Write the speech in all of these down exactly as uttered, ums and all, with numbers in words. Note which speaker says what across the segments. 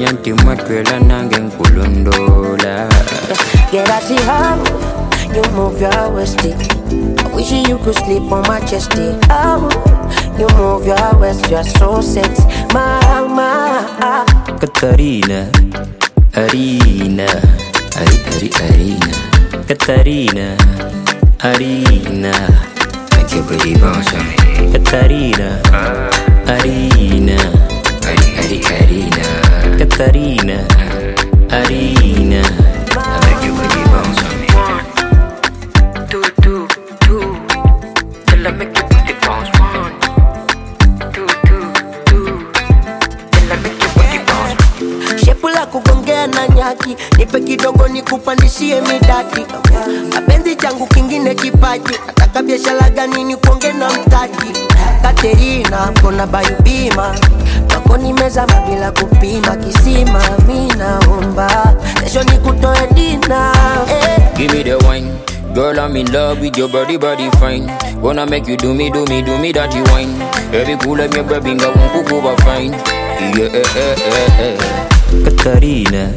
Speaker 1: Nyenti matwela nange nkulondola.
Speaker 2: Get I see how you move your waist. I wish you could sleep on my chest. Oh, you move your waist, you're so sexy, mama.
Speaker 1: Katarina, Arina, Ari, Ari, Arina. Katarina, Arina, make your booty bounce on me. Katarina, Arina, Ari, Ari, Arina. Katarina, Arina, make your booty bounce on me.
Speaker 3: One, two, two, two, till I make your booty bounce. One, two, two, two, till I make your booty bounce.
Speaker 2: Shepu la kugongea na nyaki, nipe kidogo nikupandishie midati. Mapenzi changu kingine kipaji, nataka biashara gani nikuonge na mtaji. Katerina, kona bayubima, wako nimezama bila kupima kisima. Mina omba, kesho nikutoe dina. eh.
Speaker 1: Give me the wine, girl I'm in love with your body, body fine. Wanna make you do me, do me, do me that you wine. Every cool like me grabbing, I won't cook over fine. Yeah, eh, eh, eh, eh. Katarina,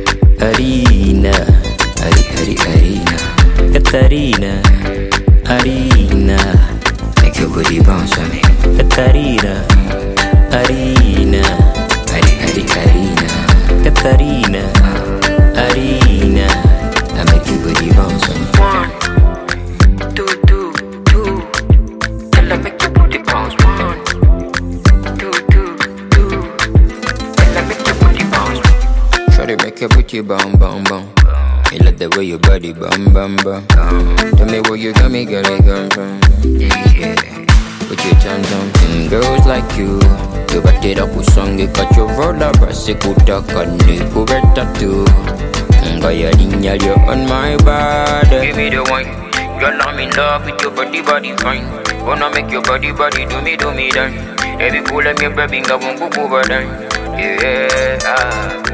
Speaker 1: Arina, Ari, Ari, Arina. Katarina, Arina, make your booty bounce on me. Katarina, Arina, Ari, Ari, Arina. Katarina, Arina, I make your booty bounce on me.
Speaker 3: One, two, two, two, till I make your booty bounce. One, two, two, two, till I make your booty bounce.
Speaker 1: Try to make your booty bounce, bounce, bounce. Me love the way your body bam, bam, bam. Tell me where you got me, girl, it come from. Yeah, put your hands on mm, girls like you. You got it up with song, you got your roller, brass, you could talk on it, go red tattoo. Gaya dinyal, you're on my body. Give me the wine, girl, I'm in love with your body, body fine. Wanna make your body, body do me, do me that. Every cool like me, baby, I won't go over that. Yeah, ah.